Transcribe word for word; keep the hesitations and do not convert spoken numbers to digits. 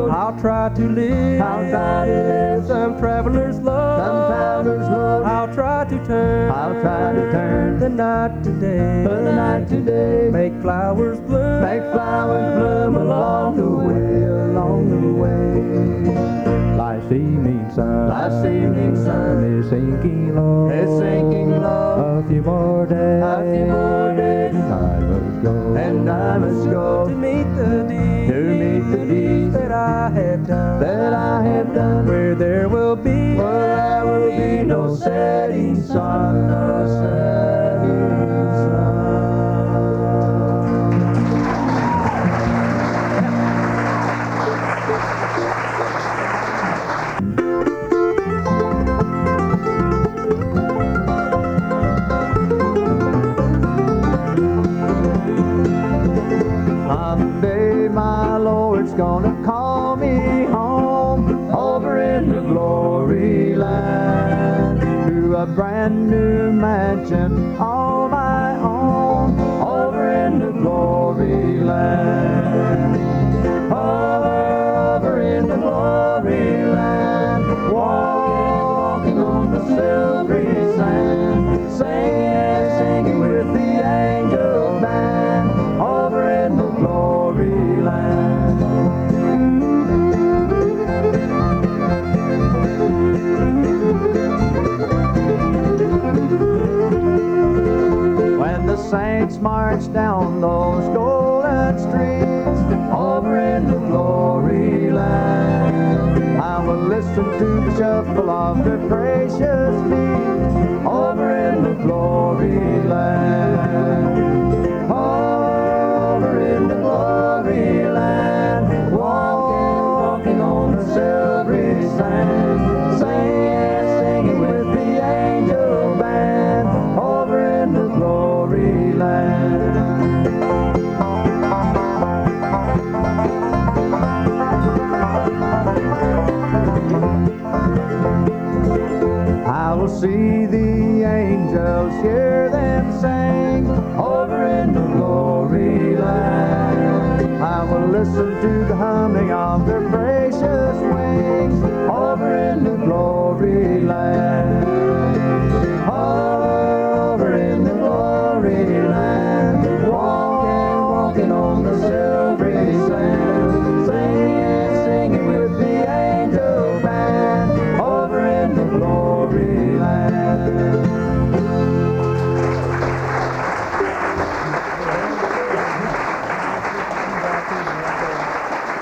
road. I'll try to live. I'll try to live Some traveler's love. some traveler's load. I'll try to turn. I'll try to turn the night today. the night today. Make flowers bloom. Make flowers bloom along the way, along the way. Life's evening sun. Life's evening sun is sinking low. is sinking low. A few more days. A few more days. I must go. And I must go to meet the deeds. to meet the deeds that I have done. that I have done. Where there will be. Where there will be no setting sun, no setting sun. Someday my Lord's gonna call me home over in the glory land to a brand new mansion all my own over in the glory land. Over, over in the glory land, walking on the silvery sand, singing, singing with the angel band over in the glory land. When the saints march down those golden streets over in the glory land, I will listen to the shuffle of their precious feet over in the glory land. Over in the glory land, walking, walking on the silvery sand, singing, singing with the angel band over in the glory land. I will see the angels, hear them sing over in the glory land. I will listen to the humming of